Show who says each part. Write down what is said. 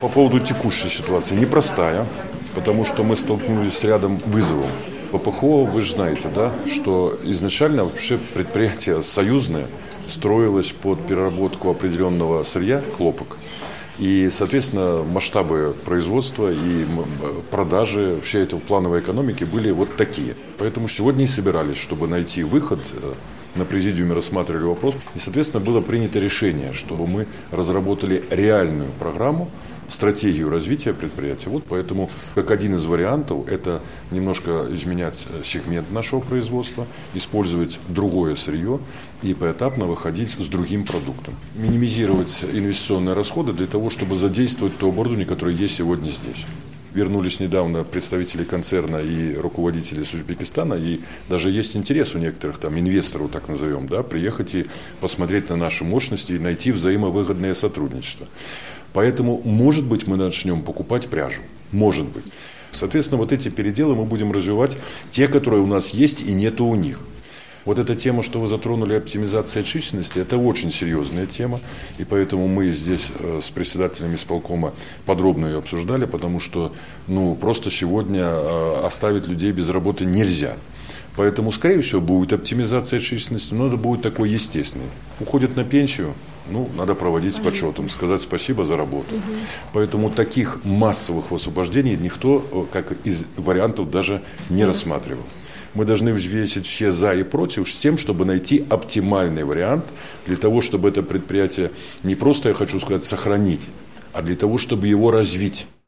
Speaker 1: По поводу текущей ситуации непростая, потому что мы столкнулись с рядом вызовов. ППХО, вы же знаете, да, что изначально вообще предприятие союзное строилось под переработку определенного сырья, хлопок. И, соответственно, масштабы производства и продажи всей этой плановой экономики были вот такие. Поэтому сегодня и собирались, чтобы найти выход. На президиуме рассматривали вопрос. И, соответственно, было принято решение, чтобы мы разработали реальную программу, стратегию развития предприятия. Вот поэтому, как один из вариантов, это немножко изменять сегмент нашего производства, использовать другое сырье и поэтапно выходить с другим продуктом. Минимизировать инвестиционные расходы для того, чтобы задействовать то оборудование, которое есть сегодня здесь. Вернулись недавно представители концерна и руководители с Узбекистана, и даже есть интерес у некоторых там инвесторов, так назовем, да, приехать и посмотреть на наши мощности и найти взаимовыгодное сотрудничество. Поэтому, может быть, мы начнем покупать пряжу. Может быть. Соответственно, вот эти переделы мы будем развивать, те, которые у нас есть и нету у них. Вот эта тема, что вы затронули, оптимизация численности, это очень серьезная тема, и поэтому мы здесь с председателями исполкома подробно ее обсуждали, потому что просто сегодня оставить людей без работы нельзя. Поэтому, скорее всего, будет оптимизация численности, но это будет такой естественный. Уходят на пенсию, надо проводить с почетом, сказать спасибо за работу. Поэтому таких массовых освобождений никто, как из вариантов, даже не рассматривал. Мы должны взвесить все за и против с тем, чтобы найти оптимальный вариант для того, чтобы это предприятие не просто, я хочу сказать, сохранить, а для того, чтобы его развить.